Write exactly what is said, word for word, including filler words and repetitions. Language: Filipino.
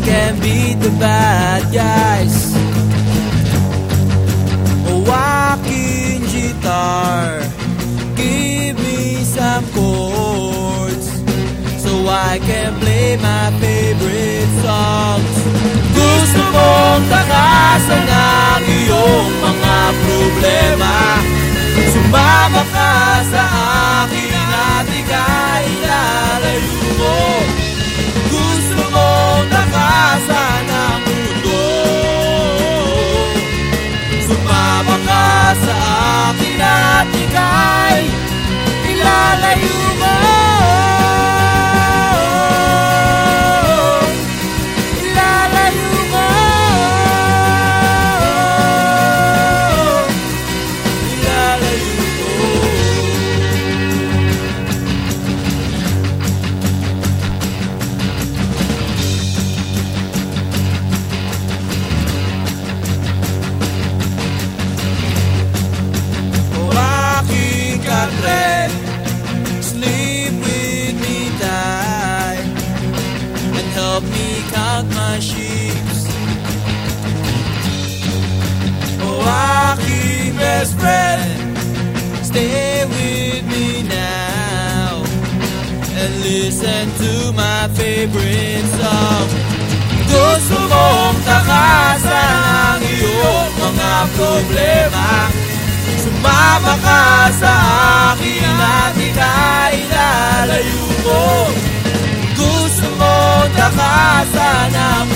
can beat the bad guys. Oh, walking guitar, give me some chords so I can play my favorite songs. Gusto mong takasan ang iyong mga problema, sumama ka sa akin at ika'y lalayo mo. Gusto mong takasan ang mundo, sumama ka sa akin at ika'y ilalayo mo. Sleep with me tight and help me count my sheep. Oh, aking best friend, stay with me now and listen to my favorite song. Gusto mong takasan ang iyong mga problema, sumama ka sa akin at ika'y lalayo mo. Gusto mo takasan ang